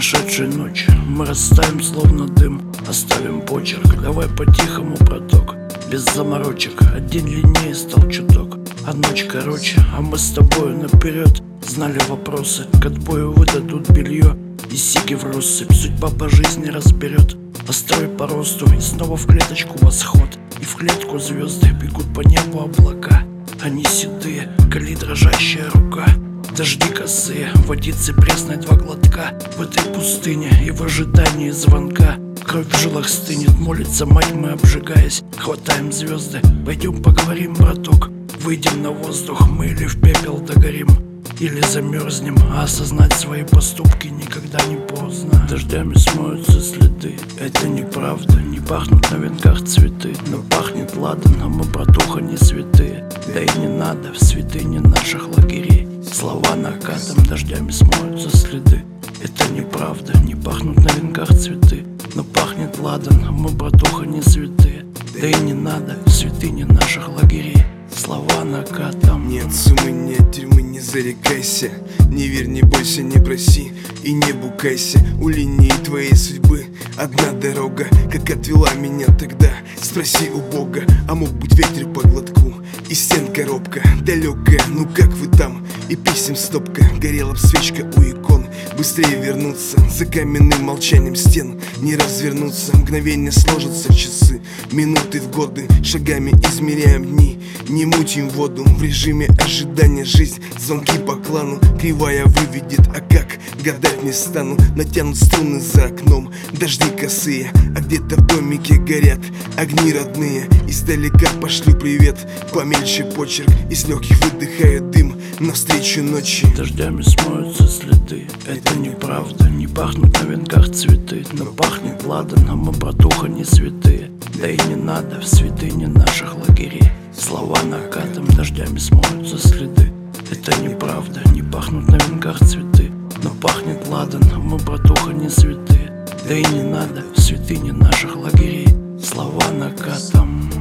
прошедшей ночи мы растаем словно дым, оставим почерк, давай по-тихому, браток, без заморочек. День длиннее стал чуток, а ночь короче, а мы с тобою наперед знали вопросы, к отбою выдадут белье и сиги в россыпь. Судьба по жизни разберет, построй по росту, и снова в клеточку восход, и в клетку звезды бегут по небу облака. Они седые, коли дрожащая рука, дожди косые, водицы пресной 2 глотка. В этой пустыне и в ожидании звонка кровь в жилах стынет, молится мать, мы обжигаясь хватаем звезды. Пойдем поговорим, браток, выйдем на воздух, мы или в пепел догорим, или замерзнем, а осознать свои поступки никогда не поздно. Дождями смоются следы, это неправда, не пахнут на венках цветы, но пахнет ладан, а мы, братуха, не святые. Да и не надо в святыне наших лагерей слова накатом, дождями смоются следы. Это неправда, не пахнут на венках цветы, но пахнет ладан, а мы, братуха, не святые. Да и не надо в святыне наших лагерей слова накатом. Нет суммы, нет тюрьмы, не зарекайся, не верь, не бойся, не проси и не букайся. У линии твоей судьбы одна дорога, как отвела меня тогда. Спроси у Бога, а мог быть ветер по глотку и стен коробка далекая, ну как вы там? И писем стопка, горела б свечка у икон. Быстрее вернуться за каменным молчанием стен, не развернуться, мгновение сложатся в часы, минуты в годы, шагами измеряем дни. Не мутим воду в режиме ожидания, жизнь звонки по клану кривая выведет, а как гадать не стану. Натянут струны за окном, дожди косые, а где-то в домике горят огни родные. Издалека пошлю привет, помельче почерк, из легких выдыхает дым навстречу ночи. Дождями смоются следы, это неправда, не пахнут на венках цветы, но пахнет ладан, а мы, братуха, не святые. Да и не надо в святыне наших лагерей слова накатом, дождями смоются следы. Это неправда, не пахнут на венках цветы, но пахнет ладан, а мы, братуха, не святые. Да и не надо в святыне наших лагерей слова накатом.